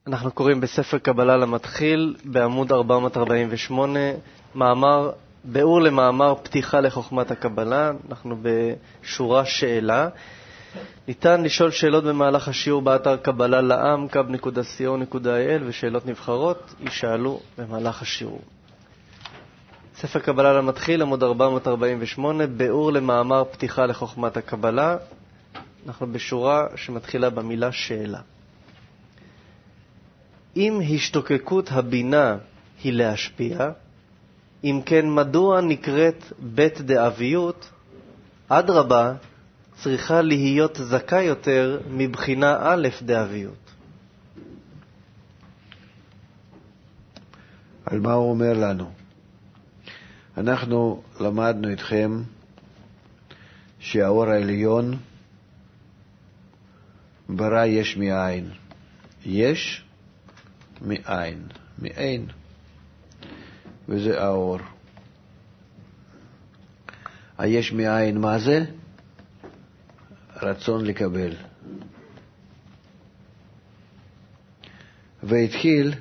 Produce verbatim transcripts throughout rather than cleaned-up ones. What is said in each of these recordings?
אנחנו קוראים בספר קבלה למתחיל בעמוד ארבע מאות ארבעים ושמונה, מאמר, ביאור למאמר פתיחה לחוכמת הקבלה. אנחנו בשורה שאלה. ניתן לשאול שאלות במהלך השיעור באתר קבלה לעם קאב נקודה סי או נקודה איי אל, ושאלות נבחרות יישאלו במהלך השיעור. ספר קבלה למתחיל, עמוד ארבע מאות ארבעים ושמונה, ביאור למאמר פתיחה לחוכמת הקבלה. אנחנו בשורה שמתחילה במילה שאלה. אם השתוקקות הבינה היא להשפיע, אם כן מדוע נקראת בית דאביות, אדרבה צריכה להיות זכה יותר מבחינה א' דאביות. על מה הוא אומר לנו? אנחנו למדנו איתכם שהאור העליון ברא יש מאין. יש מאין, מאין, וזה האור. היש מאין, מה זה? רצון לקבל. והתחיל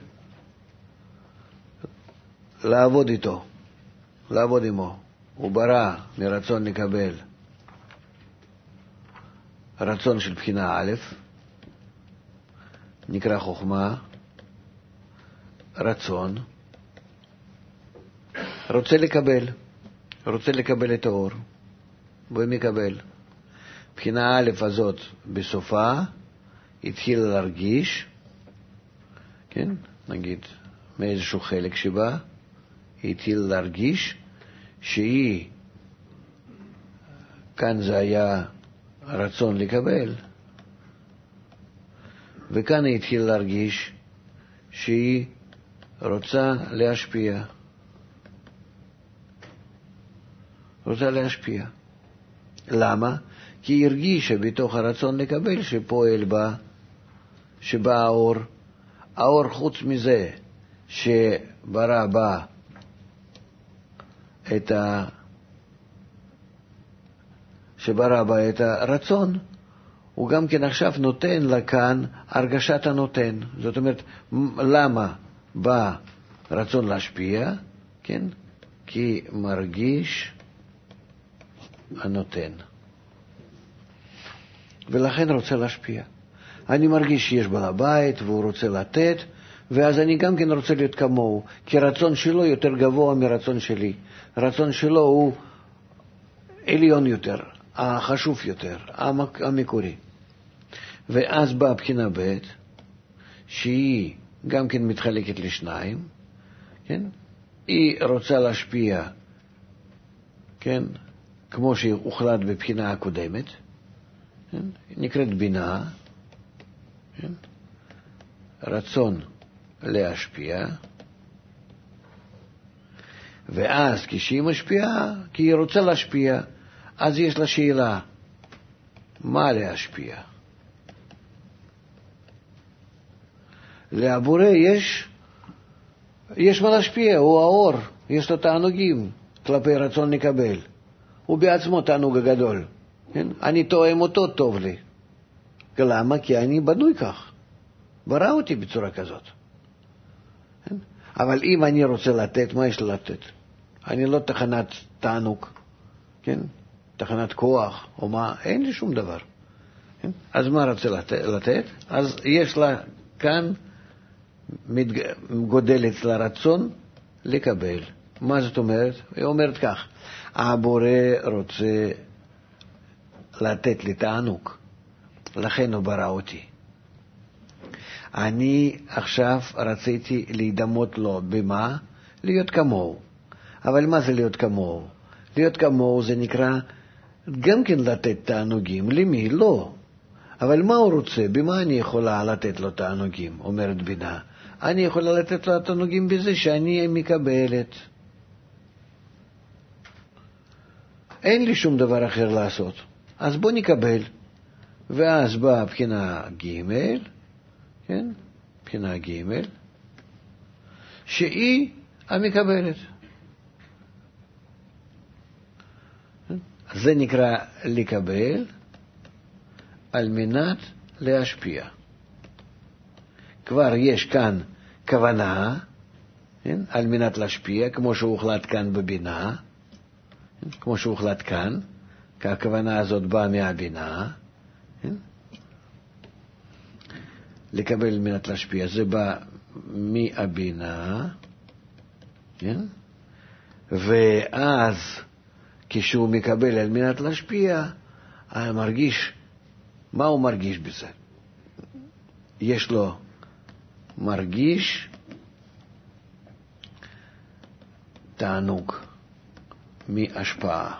לעבוד איתו, לעבוד עמו. הוא ברא מרצון לקבל. רצון של בחינה א', נקרא חוכמה, רצון, רוצה לקבל, רוצה לקבל את האור, ומקבל. בחינה א' הזאת בסופה התחילה להרגיש, כן, נגיד, מאיזשהו חלק שבה, היא התחילה להרגיש שהיא, כאן זה היה רצון לקבל, וכאן היא התחילה להרגיש שהיא רוצה להשפיע. רוצה להשפיע. למה? כי היא הרגישה בתוך הרצון לקבל שפועל בה, שבא האור. האור חוץ מזה שברא בה את ה... שברא בה את הרצון, הוא גם כן עכשיו נותן לה כאן הרגשת הנותן. זאת אומרת, למה בא רצון להשפיע? כן? כי מרגיש הנותן. ולכן רוצה להשפיע. אני מרגיש שיש בעל הבית והוא רוצה לתת, ואז אני גם כן רוצה להיות כמוהו, כי רצון שלו יותר גבוה מרצון שלי. רצון שלו הוא עליון יותר, החשוב יותר, המקורי. ואז באה בחינה ב' שהיא גם כן מתחלקת לשניים, כן? היא רוצה להשפיע, כן? כמו שהוחלט בבחינה הקודמת, כן? היא נקראת בינה, כן? רצון להשפיע, ואז כשהיא משפיעה, כי היא רוצה להשפיע, אז יש לה שאלה, מה להשפיע? לבורא יש, יש מה להשפיע, הוא האור, יש לו תענוגים כלפי רצון לקבל. הוא בעצמו תענוג הגדול. כן? אני תואם אותו, טוב לי. למה? כי אני בנוי כך. ברא אותי בצורה כזאת. כן? אבל אם אני רוצה לתת, מה יש לתת? אני לא תחנת תענוג, כן? תחנת כוח, או מה, אין לי שום דבר. כן? אז מה רוצה לתת? אז יש לה כאן, גודל אצלה רצון לקבל. מה זאת אומרת? היא אומרת כך, הבורא רוצה לתת לי תענוג, לכן הוא ברא אותי. אני עכשיו רציתי להידמות לו במה? להיות כמוהו. אבל מה זה להיות כמוהו? להיות כמוהו זה נקרא גם כן לתת תענוגים. למי? לא. אבל מה הוא רוצה? במה אני יכולה לתת לו תענוגים? אומרת בינה. אני יכולה לתת לו תענוגים בזה שאני מקבלת. אין לי שום דבר אחר לעשות. אז בוא נקבל. ואז באה בחינה ג', כן? בחינה ג', שהיא המקבלת. זה נקרא לקבל על מנת להשפיע. כבר יש כאן כוונה, כן? על מנת להשפיע, כמו שהוחלט כאן בבינה, כן? כמו שהוחלט כאן, כי הכוונה הזאת באה מהבינה, כן? לקבל על מנת להשפיע, זה בא מהבינה, כן? ואז כשהוא מקבל על מנת להשפיע, הוא מרגיש, מה הוא מרגיש בזה? יש לו מרגיש תענוג מהשפעה.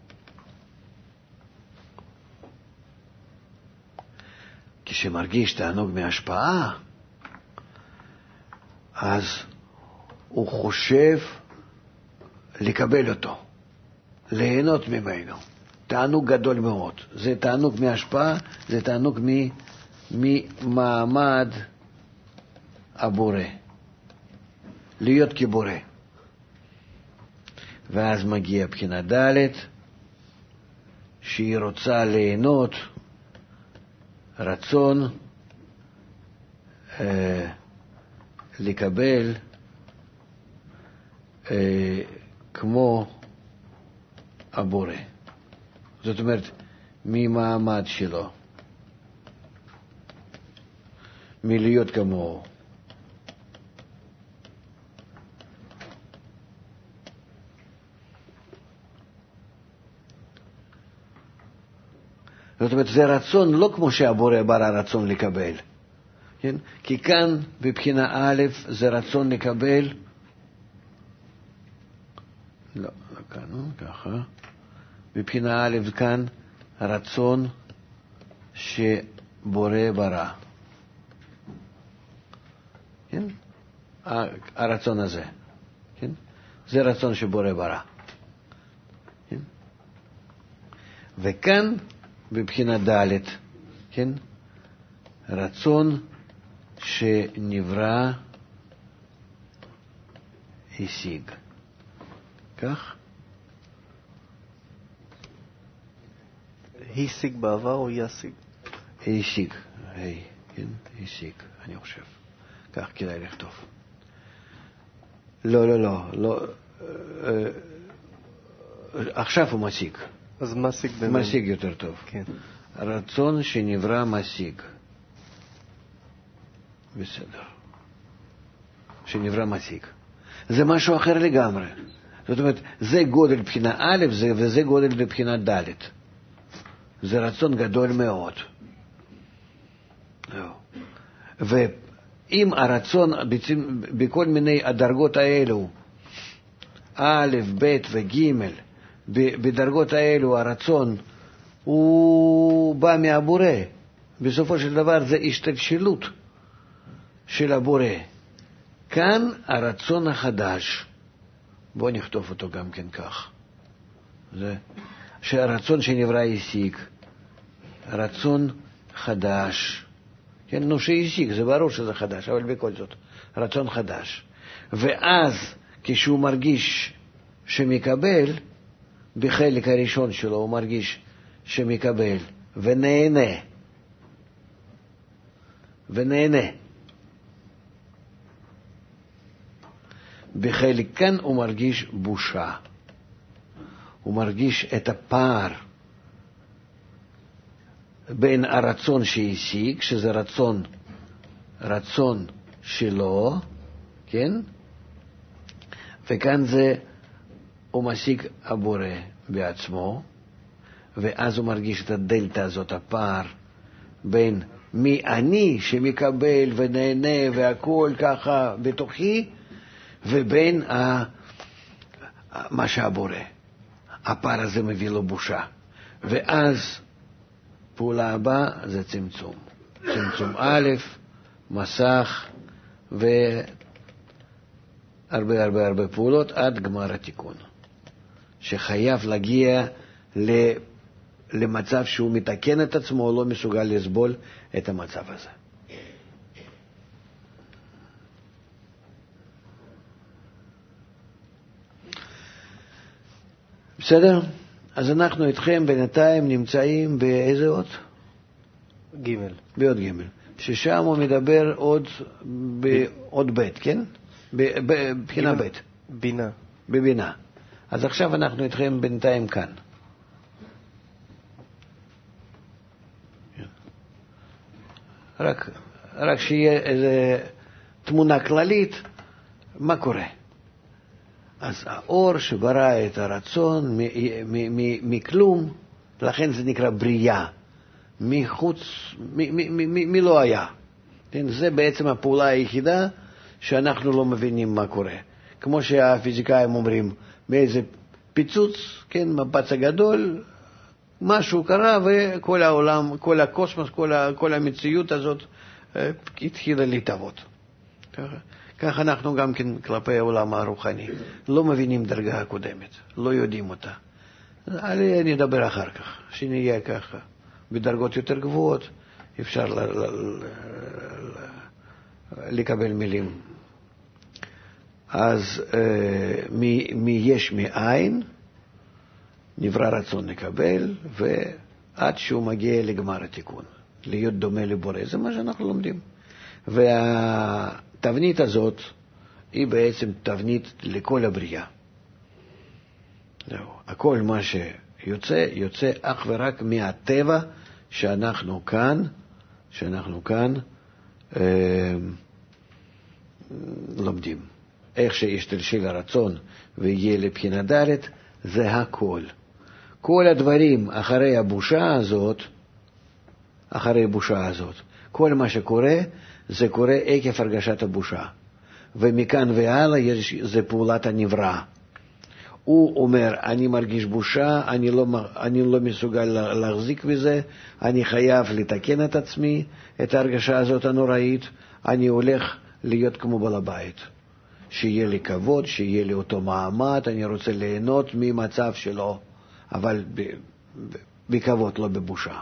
כשמרגיש תענוג מהשפעה, אז הוא חושב לקבל אותו, ליהנות ממנו. תענוג גדול מאוד. זה תענוג מהשפעה, זה תענוג ממעמד הבורא. להיות כבורא. ואז מגיע בחינה ד' שהיא רוצה ליהנות רצון אה, לקבל אה, כמו הבורא. זאת אומרת, ממעמד שלו, מלהיות כמוהו. זאת אומרת, זה רצון לא כמו שהבורא ברא רצון לקבל. כן? כי כאן, בבחינה א', זה רצון לקבל, לא, לא כאן, לא, ככה. בבחינה א', כאן, רצון שבורא ברא. כן? הרצון הזה. כן? זה רצון שבורא ברא. כן? וכאן, בבחינה ד', כן? רצון שנברא השיג. כך? השיג בעבר או ישיג? השיג, היי, כן? השיג, אני חושב. כך כדאי לכתוב. לא, לא, לא, לא. עכשיו הוא משיג. אז משיג באמת. משיג יותר טוב. כן. רצון שנברא משיג. בסדר. שנברא משיג. זה משהו אחר לגמרי. זאת אומרת, זה גודל בחינה א', זה, וזה גודל בחינה ד'. זה רצון גדול מאוד. ואם הרצון בכל מיני הדרגות האלו, א', ב' וג', בדרגות האלו הרצון הוא בא מהבורא. בסופו של דבר זה השתלשלות של הבורא. כאן הרצון החדש, בואו נכתוב אותו גם כן כך. זה שהרצון שנברא השיג, רצון חדש. כן, נו שהשיג, זה ברור שזה חדש, אבל בכל זאת, רצון חדש. ואז כשהוא מרגיש שמקבל, בחלק הראשון שלו הוא מרגיש שמקבל ונהנה. ונהנה. בחלק כאן הוא מרגיש בושה. הוא מרגיש את הפער בין הרצון שהשיג, שזה רצון, רצון שלו, כן? וכאן זה, הוא משיג הבורא בעצמו, ואז הוא מרגיש את הדלתא הזאת, הפער בין מי אני שמקבל ונהנה והכל ככה בתוכי, ובין ה... מה שהבורא. הפער הזה מביא לו בושה. ואז פעולה הבאה זה צמצום. צמצום א', מסך, והרבה הרבה הרבה פעולות עד גמר התיקון. שחייב להגיע למצב שהוא מתקן את עצמו, הוא לא מסוגל לסבול את המצב הזה. בסדר? אז אנחנו איתכם בינתיים נמצאים באיזה אות? ג' באות ג'. ששם הוא מדבר עוד ב, עוד בית, כן? בבחינה בית. בינה. בבינה. אז עכשיו אנחנו איתכם בינתיים כאן. רק, רק שיהיה איזו תמונה כללית, מה קורה? אז האור שברא את הרצון מכלום, לכן זה נקרא בריאה, מחוץ, מי לא היה. זה בעצם הפעולה היחידה שאנחנו לא מבינים מה קורה. כמו שהפיזיקאים אומרים, באיזה פיצוץ, כן, מפץ הגדול, משהו קרה וכל העולם, כל הקוסמוס, כל, ה, כל המציאות הזאת התחילה להתהוות. ככה. כך אנחנו גם כן כלפי העולם הרוחני. לא מבינים דרגה הקודמת, לא יודעים אותה. עליה נדבר אחר כך, שנהיה ככה. בדרגות יותר גבוהות אפשר ל- ל- ל- לקבל מילים. אז מ- מיש מאין, נברא רצון לקבל, ועד שהוא מגיע לגמר התיקון, להיות דומה לבורא. זה מה שאנחנו לומדים. והתבנית הזאת היא בעצם תבנית לכל הבריאה. הכל מה שיוצא, יוצא אך ורק מהטבע שאנחנו כאן, שאנחנו כאן אה, לומדים. איך שישתלשל לרצון ויהיה לבחינה ד' זה הכל. כל הדברים אחרי הבושה הזאת, אחרי הבושה הזאת, כל מה שקורה, זה קורה עקב הרגשת הבושה. ומכאן והלאה יש, זה פעולת הנברא. הוא אומר, אני מרגיש בושה, אני לא, אני לא מסוגל להחזיק בזה, אני חייב לתקן את עצמי, את ההרגשה הזאת הנוראית, אני הולך להיות כמו בעל הבית. שיהיה לי כבוד, שיהיה לי אותו מעמד, אני רוצה ליהנות ממצב שלו, אבל בכבוד, לא בבושה.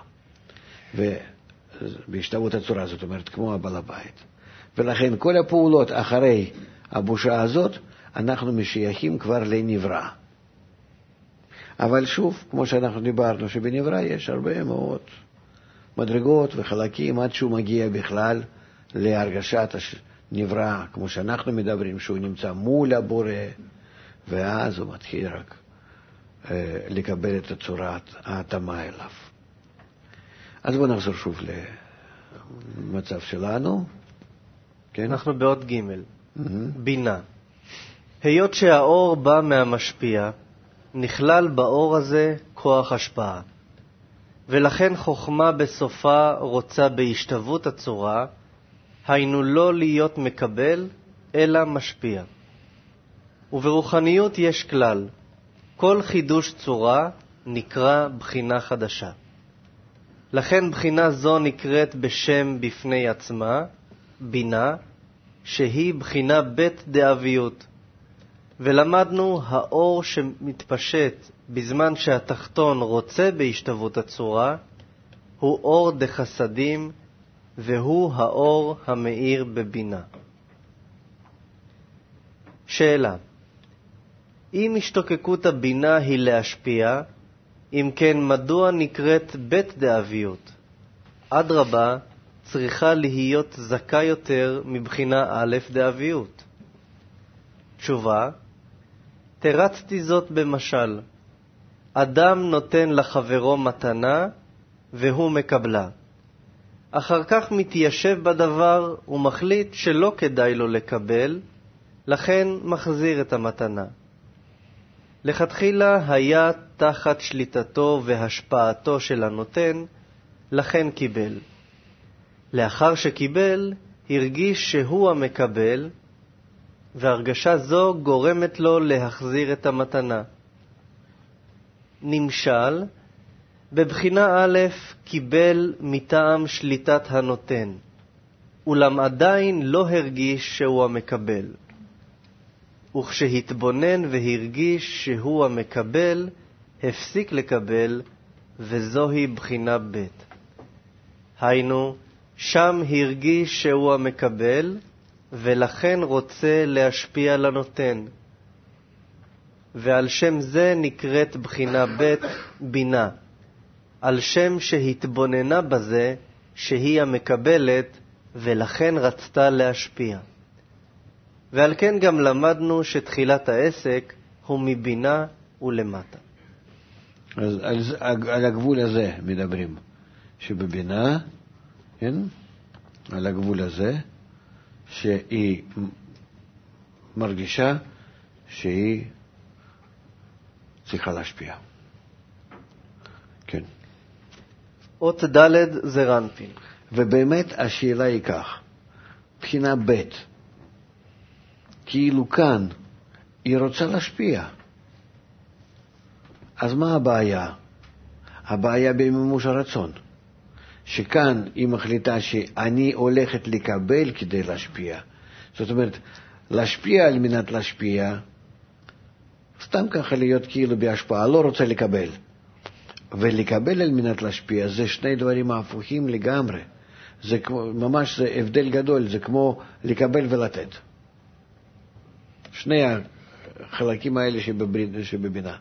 ובהשתוות הצורה, זאת אומרת, כמו הבעל הבית. ולכן כל הפעולות אחרי הבושה הזאת, אנחנו משייכים כבר לנברא. אבל שוב, כמו שאנחנו דיברנו, שבנברא יש הרבה מאוד מדרגות וחלקים, עד שהוא מגיע בכלל להרגשת נברא, כמו שאנחנו מדברים, שהוא נמצא מול הבורא, ואז הוא מתחיל רק אה, לקבל את הצורת ההתאמה אליו. אז בואו נחזור שוב למצב שלנו. כן? אנחנו בעוד ג' mm-hmm. בינה. היות שהאור בא מהמשפיע, נכלל באור הזה כוח השפעה. ולכן חוכמה בסופה רוצה בהשתוות הצורה, היינו לא להיות מקבל, אלא משפיע. וברוחניות יש כלל, כל חידוש צורה נקרא בחינה חדשה. לכן בחינה זו נקראת בשם בפני עצמה, בינה, שהיא בחינה בית דאביות. ולמדנו האור שמתפשט בזמן שהתחתון רוצה בהשתוות הצורה, הוא אור דחסדים, והוא האור המאיר בבינה. שאלה: אם השתוקקות הבינה היא להשפיע, אם כן מדוע נקראת בית דאביות? אדרבה, צריכה להיות זכה יותר מבחינה א' דאביות. תשובה: תרצתי זאת במשל. אדם נותן לחברו מתנה והוא מקבלה. אחר כך מתיישב בדבר ומחליט שלא כדאי לו לקבל, לכן מחזיר את המתנה. לכתחילה היה תחת שליטתו והשפעתו של הנותן, לכן קיבל. לאחר שקיבל, הרגיש שהוא המקבל, והרגשה זו גורמת לו להחזיר את המתנה. נמשל, בבחינה א' קיבל מטעם שליטת הנותן, אולם עדיין לא הרגיש שהוא המקבל. וכשהתבונן והרגיש שהוא המקבל, הפסיק לקבל, וזוהי בחינה ב'. היינו, שם הרגיש שהוא המקבל, ולכן רוצה להשפיע לנותן. ועל שם זה נקראת בחינה ב' בינה, על שם שהתבוננה בזה שהיא המקבלת ולכן רצתה להשפיע. ועל כן גם למדנו שתחילת העסק הוא מבינה ולמטה. אז על, על הגבול הזה מדברים, שבבינה, כן? על הגבול הזה, שהיא מרגישה שהיא צריכה להשפיע. כן. אות ד' זה רנפין. ובאמת השאלה היא כך, בחינה ב', כאילו כאן היא רוצה להשפיע. אז מה הבעיה? הבעיה במימוש הרצון. שכאן היא מחליטה שאני הולכת לקבל כדי להשפיע. זאת אומרת, להשפיע על מנת להשפיע, סתם ככה להיות כאילו בהשפעה, לא רוצה לקבל. ולקבל על מנת להשפיע, זה שני דברים הפוכים לגמרי. זה כמו, ממש זה הבדל גדול, זה כמו לקבל ולתת. שני החלקים האלה שבבינה.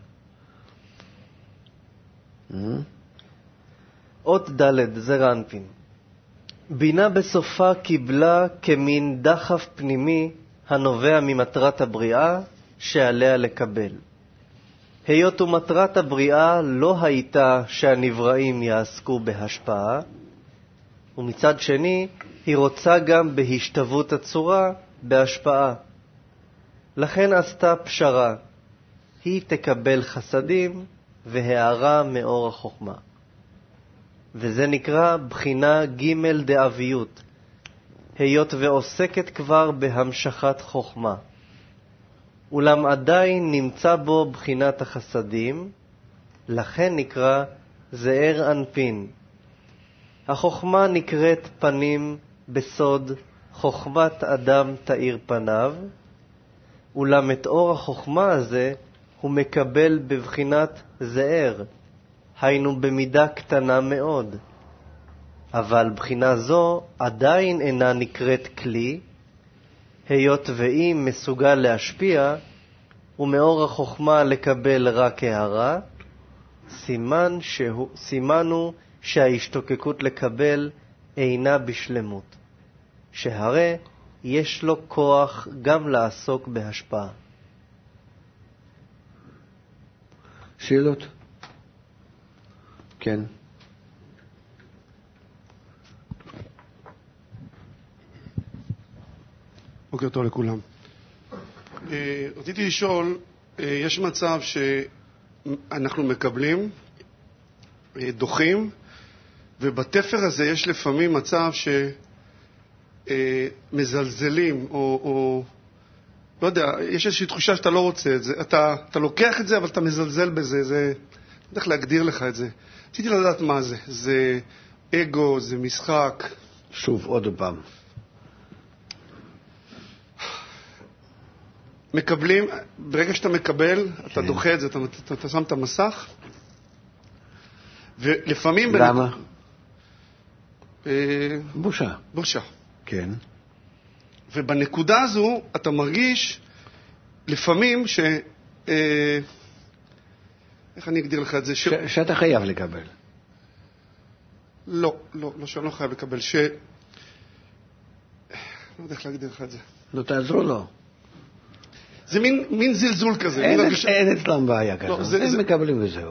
אות ד' זה רנפין. בינה בסופה קיבלה כמין דחף פנימי הנובע ממטרת הבריאה שעליה לקבל. היות ומטרת הבריאה לא הייתה שהנבראים יעסקו בהשפעה, ומצד שני היא רוצה גם בהשתוות הצורה בהשפעה. לכן עשתה פשרה, היא תקבל חסדים והערה מאור החוכמה. וזה נקרא בחינה ג' דאביות, היות ועוסקת כבר בהמשכת חוכמה. אולם עדיין נמצא בו בחינת החסדים, לכן נקרא זעיר אנפין. החוכמה נקראת פנים בסוד, חוכמת אדם תאיר פניו, אולם את אור החוכמה הזה הוא מקבל בבחינת זעיר, היינו במידה קטנה מאוד. אבל בחינה זו עדיין אינה נקראת כלי, היות ואם מסוגל להשפיע, ומאור החוכמה לקבל רק הערה, סימן שהוא, סימנו שההשתוקקות לקבל אינה בשלמות, שהרי יש לו כוח גם לעסוק בהשפעה. שאלות? כן. בוקר טוב לכולם. רציתי לשאול, יש מצב שאנחנו מקבלים, דוחים, ובתפר הזה יש לפעמים מצב שמזלזלים, או, או לא יודע, יש איזושהי תחושה שאתה לא רוצה את זה. אתה, אתה לוקח את זה, אבל אתה מזלזל בזה. זה, לא יודע איך להגדיר לך את זה. רציתי לדעת מה זה. זה אגו, זה משחק. שוב, עוד פעם. מקבלים, ברגע שאתה מקבל, אתה כן. דוחה את זה, אתה, אתה, אתה שם את המסך, ולפעמים... למה? בנק... אה... בושה. בושה. כן. ובנקודה הזו אתה מרגיש לפעמים ש... אה... איך אני אגדיר לך את זה? ש... ש... שאתה חייב לקבל. לא, לא, לא שאני לא חייב לקבל, ש... לא יודע איך להגדיר לך את זה. לא תעזרו לו. זה מין, מין זלזול כזה. אין, מין את, אין אצלם בעיה כזו. לא, זה, הם זה... מקבלים וזהו.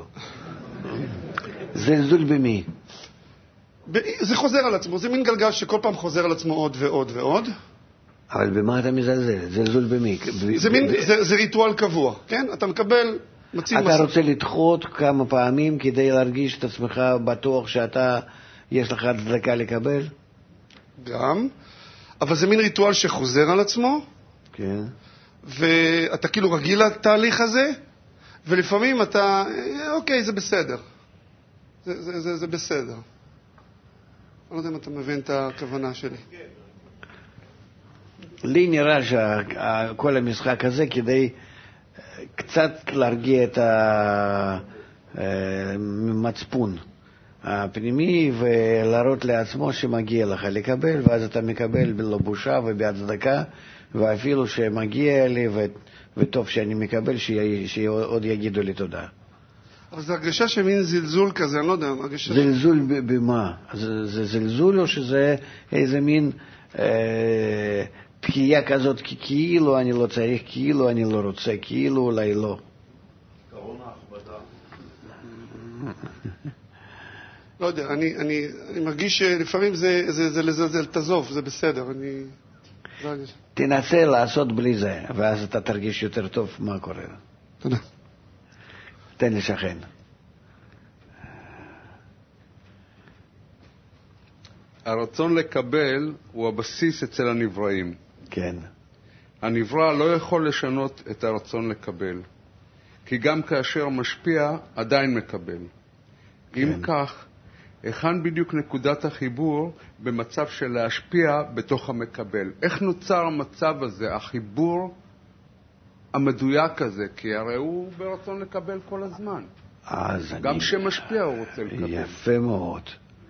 זלזול במי? ב... זה חוזר על עצמו. זה מין גלגל שכל פעם חוזר על עצמו עוד ועוד ועוד. אבל במה אתה מזלזל? זלזול במי? זה, מין, ב... זה, זה ריטואל קבוע, כן? אתה מקבל... אתה מס... רוצה לדחות כמה פעמים כדי להרגיש את עצמך בטוח שאתה, יש לך הצדקה לקבל? גם. אבל זה מין ריטואל שחוזר על עצמו. כן. ואתה כאילו רגיל לתהליך הזה, ולפעמים אתה, אוקיי, זה בסדר. זה, זה, זה, זה בסדר. אני לא יודע אם אתה מבין את הכוונה שלי. לי נראה שכל המשחק הזה כדי קצת להרגיע את המצפון הפנימי ולהראות לעצמו שמגיע לך לקבל, ואז אתה מקבל בלא בושה ובהצדקה, ואפילו שמגיע לי ו... וטוב שאני מקבל, שעוד יגידו לי תודה. אבל זו הרגשה שמין זלזול כזה, אני לא יודע. הרגשה... זלזול במה? זה, זה זלזול או שזה איזה מין אה, פקיעה כזאת, כי כאילו אני לא צריך, כאילו אני לא רוצה, כאילו אולי לא. קרון ההכבדה. לא יודע, אני, אני, אני מרגיש שלפעמים זה, זה, זה לזלזל, תעזוב, זה בסדר, אני... תנסה לעשות בלי זה, ואז אתה תרגיש יותר טוב מה קורה. תודה. תן לשכן. הרצון לקבל הוא הבסיס אצל הנבראים. כן. הנברא לא יכול לשנות את הרצון לקבל, כי גם כאשר משפיע עדיין מקבל. כן. אם כך, היכן בדיוק נקודת החיבור במצב של להשפיע בתוך המקבל? איך נוצר המצב הזה, החיבור המדויק הזה? כי הרי הוא ברצון לקבל כל הזמן. גם אני... שמשפיע הוא רוצה לקבל. יפה מאוד.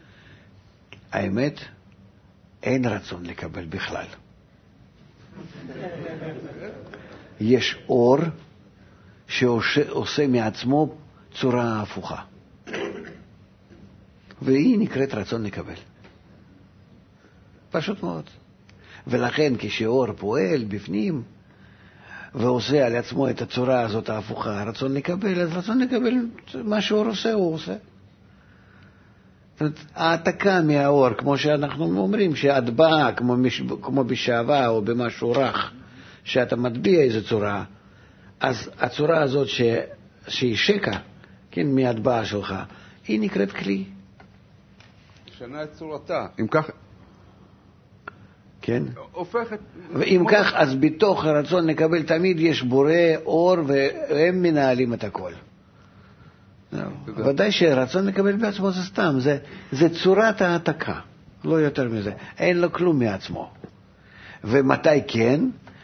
האמת, אין רצון לקבל בכלל. יש אור שעושה מעצמו צורה הפוכה. והיא נקראת רצון לקבל. פשוט מאוד. ולכן כשאור פועל בפנים ועושה על עצמו את הצורה הזאת ההפוכה, רצון לקבל, אז רצון לקבל מה שאור עושה, הוא עושה. זאת אומרת, העתקה מהאור, כמו שאנחנו אומרים, שאת באה כמו, מש... כמו בשעבה או במשהו רך, שאתה מטביע איזו צורה, אז הצורה הזאת ש... שהיא שקע, כן, מהטבעה שלך, היא נקראת כלי. שנה את צורתה. אם כך... כן. הופכת... ואם כך, אז בתוך הרצון לקבל תמיד יש בורא אור, והם מנהלים את הכל. ודאי שרצון לקבל בעצמו זה סתם, זה, זה צורת העתקה, לא יותר מזה. אין לו כלום מעצמו. ומתי כן?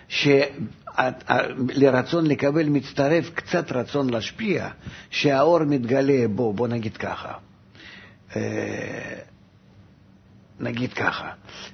שלרצון לקבל מצטרף קצת רצון להשפיע, שהאור מתגלה בו, בוא נגיד ככה. נגיד ככה,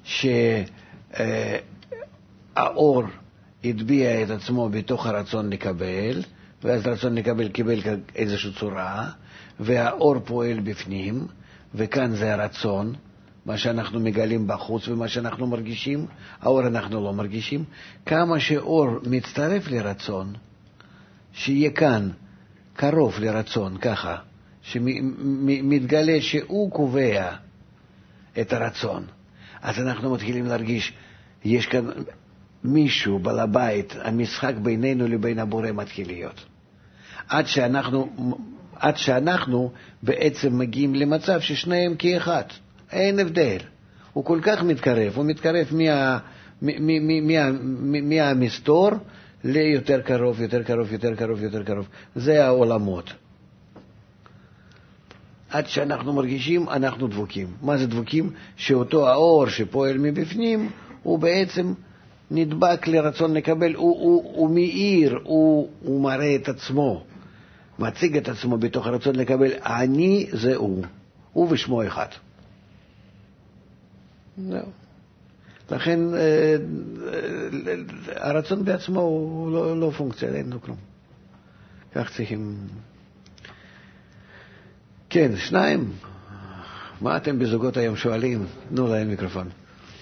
שהאור יטביע את עצמו בתוך הרצון לקבל, ואז רצון לקבל קיבל איזושהי צורה, והאור פועל בפנים, וכאן זה הרצון, מה שאנחנו מגלים בחוץ ומה שאנחנו מרגישים, האור אנחנו לא מרגישים. כמה שאור מצטרף לרצון, שיהיה כאן קרוב לרצון, ככה, שמתגלה שהוא קובע את הרצון, אז אנחנו מתחילים להרגיש, יש כאן מישהו בעל הבית, המשחק בינינו לבין הבורא מתחיל להיות. עד שאנחנו, עד שאנחנו בעצם מגיעים למצב ששניהם כאחד. אין הבדל. הוא כל כך מתקרב, הוא מתקרב מה, מה, מה, מה, מהמסתור ליותר קרוב, יותר קרוב, יותר קרוב, יותר קרוב. זה העולמות. עד שאנחנו מרגישים, אנחנו דבוקים. מה זה דבוקים? שאותו האור שפועל מבפנים, הוא בעצם נדבק לרצון לקבל, הוא, הוא, הוא מאיר, הוא, הוא מראה את עצמו, מציג את עצמו בתוך הרצון לקבל. אני זה הוא, הוא ושמו אחד. לא. לכן הרצון בעצמו הוא לא, לא פונקציה, אין לו כלום. כך צריכים... כן, שניים. מה אתם בזוגות היום שואלים? תנו להם מיקרופון.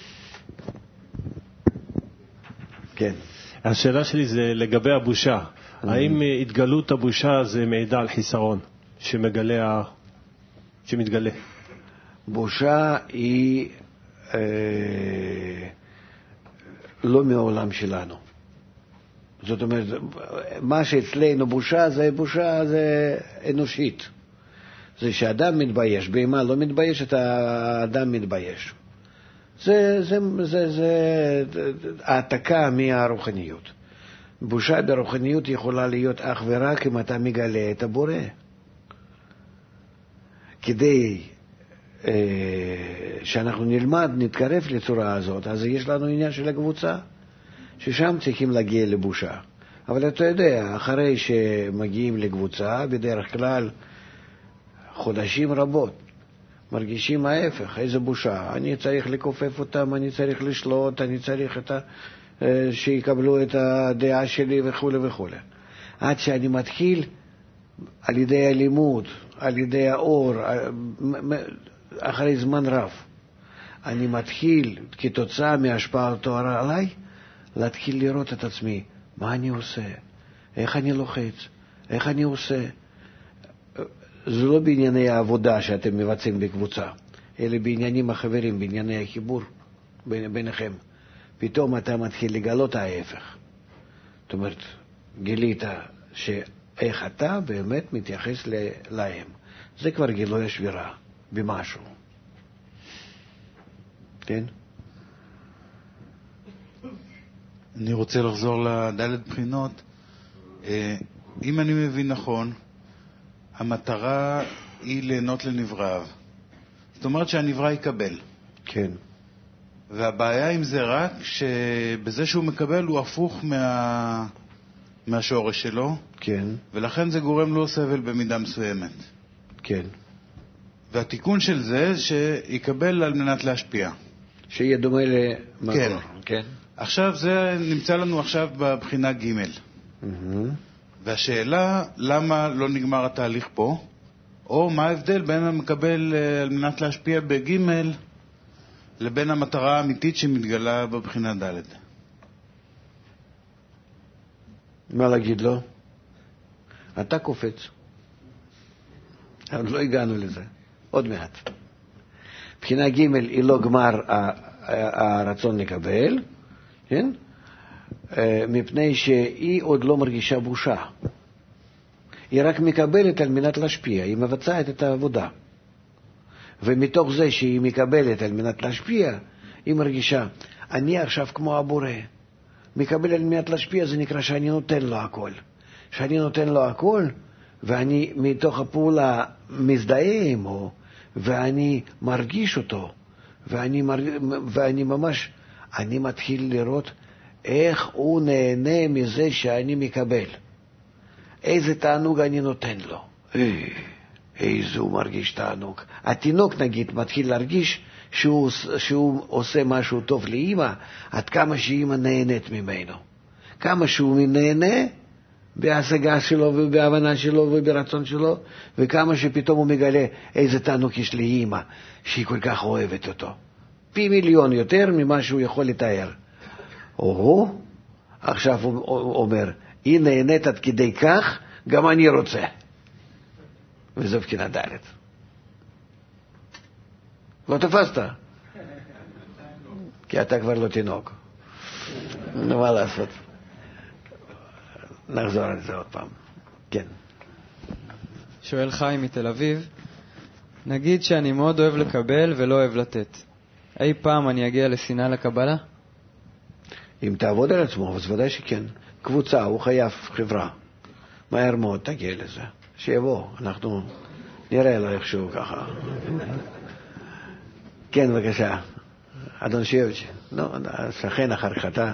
כן. השאלה שלי זה לגבי הבושה. האם התגלות הבושה זה מעידה על חיסרון שמגלה, שמתגלה? בושה היא אה, לא מהעולם שלנו. זאת אומרת, מה שאצלנו בושה זה בושה זה אנושית. זה שאדם מתבייש, בהמה לא מתביישת, האדם מתבייש. זה, זה, זה, זה העתקה מהרוחניות. בושה ברוחניות יכולה להיות אך ורק אם אתה מגלה את הבורא. כדי אה, שאנחנו נלמד, נתקרב לצורה הזאת, אז יש לנו עניין של הקבוצה, ששם צריכים להגיע לבושה. אבל אתה יודע, אחרי שמגיעים לקבוצה, בדרך כלל חודשים רבות, מרגישים ההפך, איזה בושה. אני צריך לקופף אותם, אני צריך לשלוט, אני צריך את ה... שיקבלו את הדעה שלי וכו' וכו'. עד שאני מתחיל על ידי הלימוד, על ידי האור, אחרי זמן רב, אני מתחיל, כתוצאה מהשפעת התורה עליי, להתחיל לראות את עצמי, מה אני עושה, איך אני לוחץ, איך אני עושה. זה לא בענייני העבודה שאתם מבצעים בקבוצה, אלא בעניינים החברים, בענייני החיבור בין, ביניכם. פתאום אתה מתחיל לגלות ההפך. זאת אומרת, גילית שאיך אתה באמת מתייחס להם. זה כבר גילוי השבירה במשהו. כן? אני רוצה לחזור לדלת בחינות. אם אני מבין נכון, המטרה היא ליהנות לנבראיו. זאת אומרת שהנברא יקבל. כן. והבעיה עם זה רק שבזה שהוא מקבל הוא הפוך מה... מהשורש שלו. כן. ולכן זה גורם לו סבל במידה מסוימת. כן. והתיקון של זה שיקבל על מנת להשפיע. שיהיה דומה למקור. כן. כן. עכשיו זה נמצא לנו עכשיו בבחינה ג' Mm-hmm. והשאלה למה לא נגמר התהליך פה, או מה ההבדל בין המקבל על מנת להשפיע בג' לבין המטרה האמיתית שמתגלה בבחינה ד'. מה להגיד לו? אתה קופץ. עוד לא הגענו לזה. עוד מעט. בחינה ג' היא לא גמר הרצון לקבל, כן? מפני שהיא עוד לא מרגישה בושה. היא רק מקבלת על מנת להשפיע, היא מבצעת את העבודה. ומתוך זה שהיא מקבלת על מנת להשפיע, היא מרגישה, אני עכשיו כמו הבורא. מקבל על מנת להשפיע, זה נקרא שאני נותן לו הכל. שאני נותן לו הכל, ואני מתוך הפעולה מזדהה עמו, ואני מרגיש אותו, ואני, מרג... ואני ממש, אני מתחיל לראות איך הוא נהנה מזה שאני מקבל. איזה תענוג אני נותן לו. איזה הוא מרגיש תענוג. התינוק נגיד מתחיל להרגיש שהוא, שהוא עושה משהו טוב לאמא, עד כמה שאמא נהנית ממנו. כמה שהוא נהנה בהשגה שלו ובהבנה שלו וברצון שלו, וכמה שפתאום הוא מגלה איזה תענוג יש לאמא, שהיא כל כך אוהבת אותו. פי מיליון יותר ממה שהוא יכול לתאר. או, עכשיו הוא אומר, היא נהנית עד כדי כך, גם אני רוצה. וזו בחינה ד'. לא תפסת? כי אתה כבר לא תינוק. נו, מה לעשות? נחזור על זה עוד פעם. כן. שואל חיים מתל אביב, נגיד שאני מאוד אוהב לקבל ולא אוהב לתת. אי פעם אני אגיע לשנאה לקבלה? אם תעבוד על עצמו, אז ודאי שכן. קבוצה, הוא חייב חברה. מהר מאוד תגיע לזה. שיבוא, אנחנו נראה לו איכשהו ככה. כן, בבקשה. אדון שיובץ'. לא, שכן אחר חטא.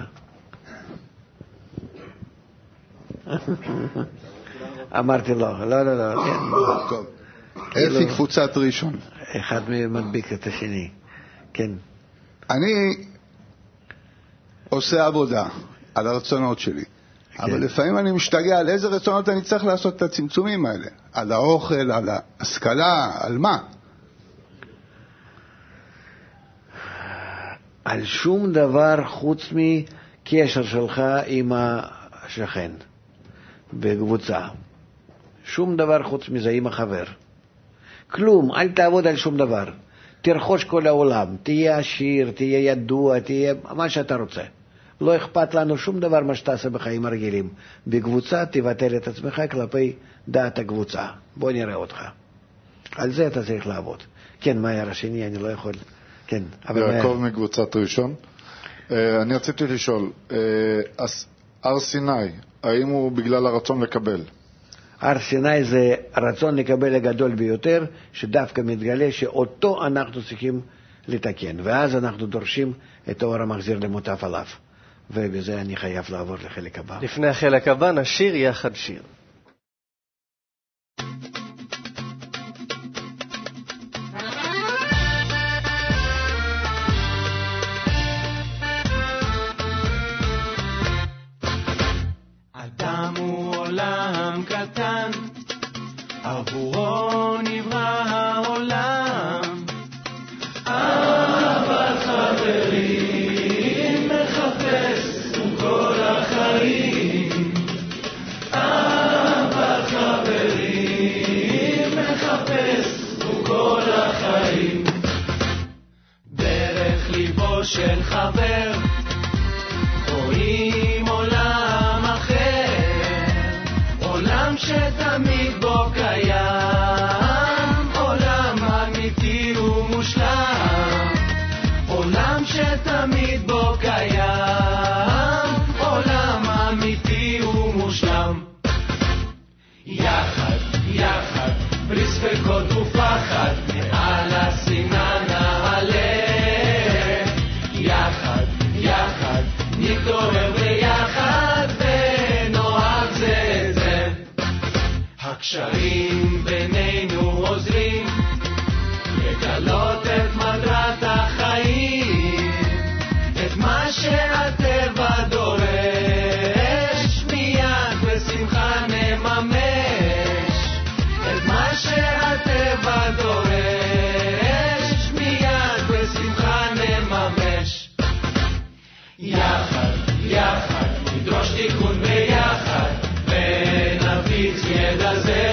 אמרתי לו, לא, לא, לא. טוב. איפה קבוצת ראשון? אחד מדביק את השני. כן. אני עושה עבודה על הרצונות שלי. אבל לפעמים אני משתגע על איזה רצונות אני צריך לעשות את הצמצומים האלה. על האוכל, על ההשכלה, על מה? על שום דבר חוץ מקשר שלך עם השכן בקבוצה. שום דבר חוץ מזה עם החבר. כלום, אל תעבוד על שום דבר. תרחוש כל העולם, תהיה עשיר, תהיה ידוע, תהיה מה שאתה רוצה. לא אכפת לנו שום דבר מה שתעשה בחיים הרגילים. בקבוצה תבטל את עצמך כלפי דעת הקבוצה. בוא נראה אותך. על זה אתה צריך לעבוד. כן, מה היה השני? אני לא יכול. כן, יעקב מקבוצת ראשון. אני רציתי לשאול, הר סיני, האם הוא בגלל הרצון לקבל? הר סיני זה הרצון לקבל הגדול ביותר, שדווקא מתגלה שאותו אנחנו צריכים לתקן, ואז אנחנו דורשים את האור המחזיר למוטף עליו. ובזה אני חייב לעבור לחלק הבא. לפני החלק הבא נשיר יחד שיר. אדם הוא עולם קטן, עבורו נברא העולם, אבל שתמיד בו קיים, עולם אמיתי ומושלם, עולם שתמיד בו קיים, עולם אמיתי ומושלם. יחד, יחד, בלי ספקות ופחד, מעל השנאה נעלה. יחד, יחד, נתעורר ביחד ונאהב זה את זה. הקשרים בינינו עוזרים לגלות את מטרת החיים, את מה שהטבע דורש, מיד בשמחה נממש את מה שהטבע דורש, מיד בשמחה נממש. יחד, יחד, נדרוש תיקון ביחד ונפיץ ידע זה.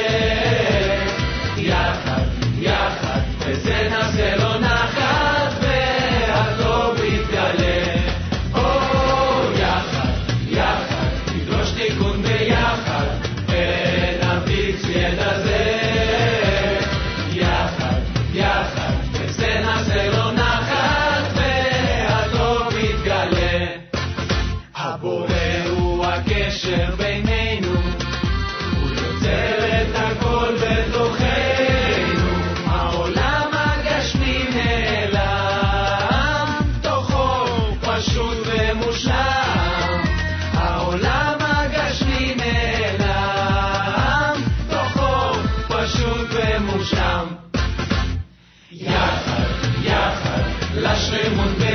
יחד, יחד, וזה נעשה לו נחת והטוב יתגלה. או יחד, יחד, נדרוש תיקון ביחד ונפיץ ידע זה. יחד, יחד, וזה נעשה לו נחת והטוב יתגלה. הבורא הוא הקשר בינינו, הוא יוצר את הכל בתוכנו. העולם הגשמי נעלם, תוכו פשוט ומושלם. העולם הגשמי נעלם, תוכו פשוט ומושלם. יחד, יחד, לשלמות